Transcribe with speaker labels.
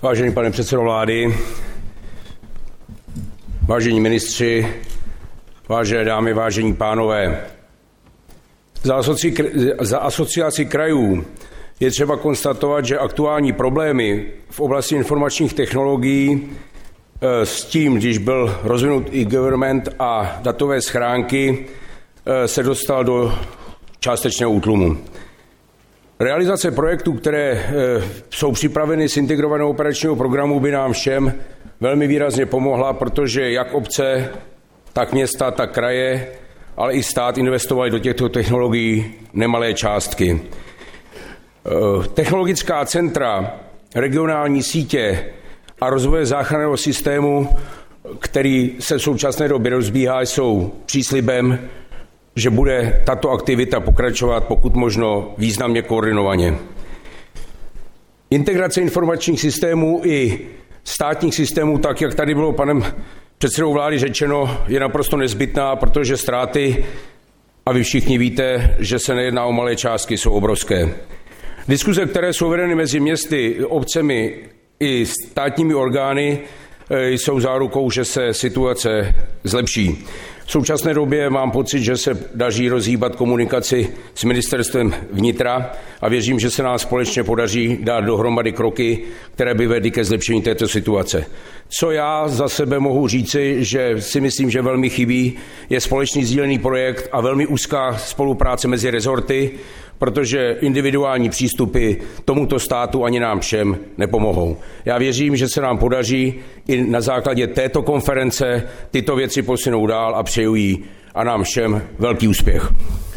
Speaker 1: Vážený pane předsedo vlády, vážení ministři, vážené dámy, vážení pánové, za asociaci krajů je třeba konstatovat, že aktuální problémy v oblasti informačních technologií s tím, když byl rozvinut e-government a datové schránky, se dostal do částečného útlumu. Realizace projektů, které jsou připraveny z integrovaného operačního programu, by nám všem velmi výrazně pomohla, protože jak obce, tak města, tak kraje, ale i stát investovali do těchto technologií nemalé částky. Technologická centra, regionální sítě a rozvoje záchranného systému, který se v současné době rozbíhá, jsou příslibem, že bude tato aktivita pokračovat pokud možno významně koordinovaně. Integrace informačních systémů i státních systémů, tak jak tady bylo panem předsedou vlády řečeno, je naprosto nezbytná, protože ztráty, a vy všichni víte, že se nejedná o malé částky, jsou obrovské. Diskuze, které jsou vedeny mezi městy, obcemi i státními orgány, jsou zárukou, že se situace zlepší. V současné době mám pocit, že se daří rozhýbat komunikaci s ministerstvem vnitra a věřím, že se nám společně podaří dát dohromady kroky, které by vedly ke zlepšení této situace. Co já za sebe mohu říci, že si myslím, že velmi chybí, je společný sdílený projekt a velmi úzká spolupráce mezi rezorty, protože individuální přístupy tomuto státu ani nám všem nepomohou. Já věřím, že se nám podaří i na základě této konference tyto věci posunout dál a přeju jí a nám všem velký úspěch.